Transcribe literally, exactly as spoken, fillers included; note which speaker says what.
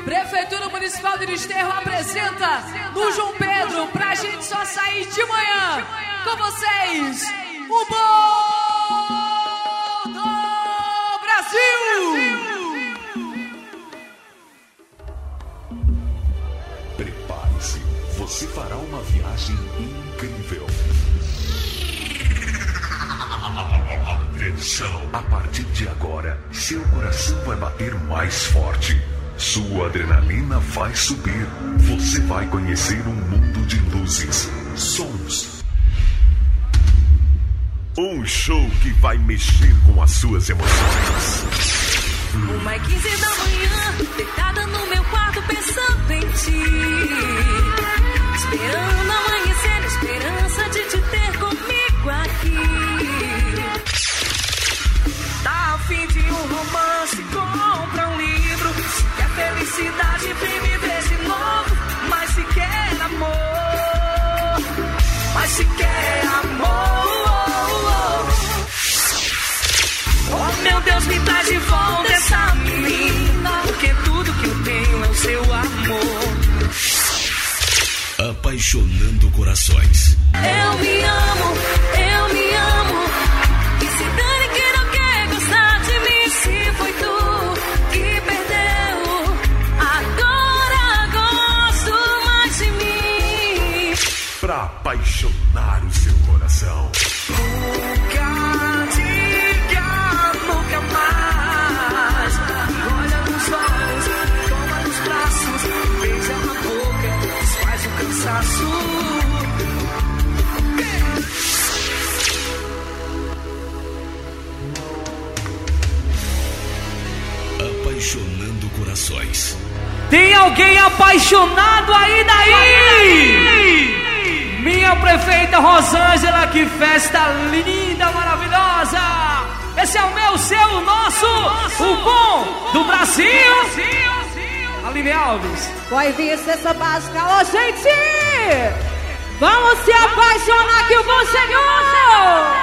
Speaker 1: Prefeitura Municipal de Desterro apresenta no João Pedro pra gente só sair de manhã. Com vocês, o Bom do Brasil!
Speaker 2: Prepare-se, você fará uma viagem incrível. Atenção, a partir de agora, seu coração vai bater mais forte. Sua adrenalina vai subir. Você vai conhecer um mundo de luzes, sons. Um show que vai mexer com as suas emoções.
Speaker 3: Uma e quinze da manhã, deitada no meu quarto pensando em ti. Esperando amanhecer, a esperança de te ter comigo aqui. Tá a fim de um romance, compra um livro. Se quer felicidade, vem me ver de novo. Mas se quer amor, mas se quer amor, oh meu Deus, me traz de volta essa menina, porque tudo que eu tenho é o seu amor.
Speaker 2: Apaixonando corações.
Speaker 3: Eu me amo, eu me amo. E se dane quem não quer gostar de mim, se foi tu que perdeu, agora gosto mais de mim.
Speaker 2: Pra apaixonar o seu coração.
Speaker 3: Nunca diga nunca mais. Olha nos olhos, toma nos braços, beija na boca, desfaz o cansaço.
Speaker 2: Apaixonando corações.
Speaker 4: Tem alguém apaixonado aí daí? Minha prefeita Rosângela, que festa linda, maravilhosa! Esse é o meu, o seu, o nosso, o Bom do Brasil! Aline Alves.
Speaker 1: Vai vir cesta básica, ó gente! Vamos se apaixonar que o bom chegou!